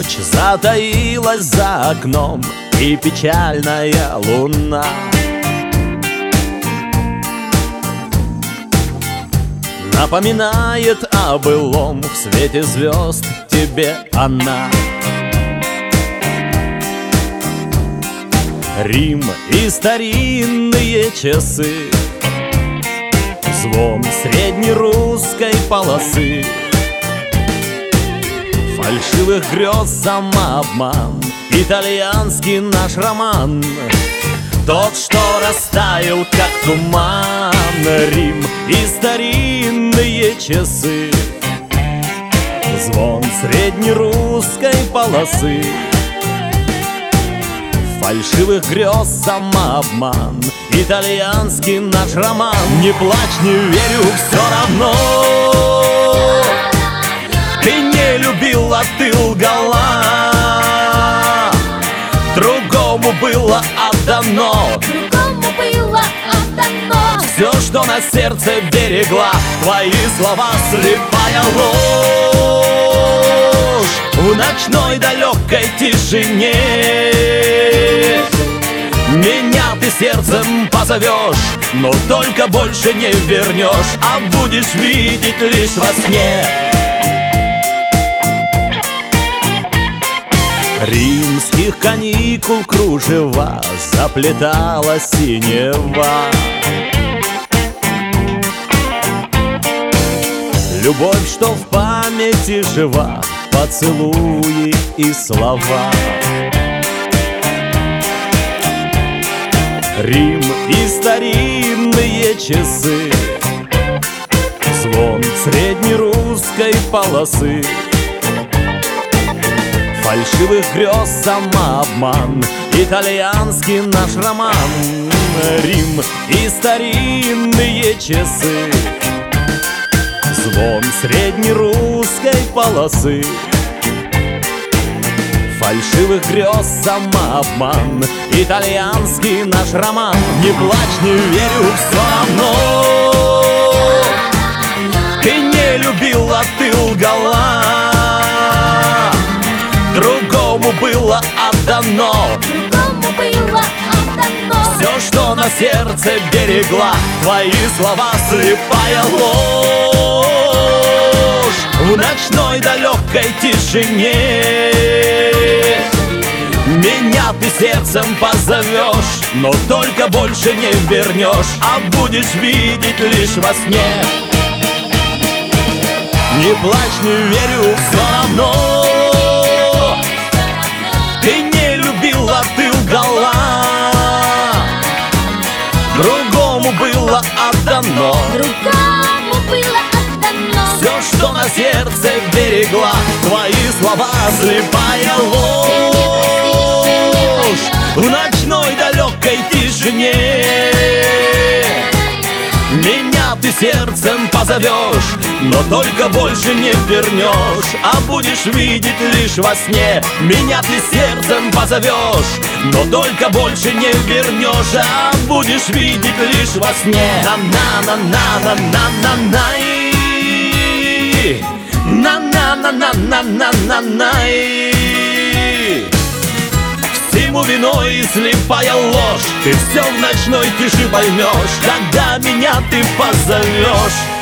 Ночь затаилась за окном, и печальная луна напоминает о былом. В свете звезд тебе она. Рим и старинные часы, звон среднерусской полосы, фальшивых грез самообман, итальянский наш роман, тот, что растаял, как туман. Рим и старинные часы, звон среднерусской полосы, фальшивых грез самообман, итальянский наш роман. Не плачь, не верю, все равно. Ты не любила, ты лгала, другому было отдано. Другому было отдано. Все, что на сердце берегла, твои слова слепая ложь. В ночной далекой тишине меня ты сердцем позовешь, но только больше не вернешь, а будешь видеть лишь во сне. Римских каникул кружева заплетала синева. Любовь, что в памяти жива, поцелуи и слова. Рим и старинные часы, звон среднерусской полосы, фальшивых грез самообман, итальянский наш роман. Рим и старинные часы, звон среднерусской полосы, фальшивых грез самообман, итальянский наш роман. Не плачь, не верю, все равно. Ты не любила, ты лгала, другому было отдано. Другому было отдано. Все, что на сердце берегла, твои слова слепая ложь. В ночной далекой тишине меня ты сердцем позовешь, но только больше не вернешь, а будешь видеть лишь во сне. Не плачь, не верю, все равно. Ты не любила, ты лгала, другому было отдано. Другому было отдано. Все, что на сердце берегла, твои слова слепая ложь. В ночной далекой тишине меня ты сердцем позовешь, но только больше не вернешь, а будешь видеть лишь во сне. Меня ты сердцем позовешь, но только больше не вернешь, а будешь видеть лишь во сне. На-на-на-на-на-на-на-на-на. На-на-на-на-на-на-на-на. Всему виной слепая ложь. Ты все в ночной тиши поймешь, когда меня ты позовешь.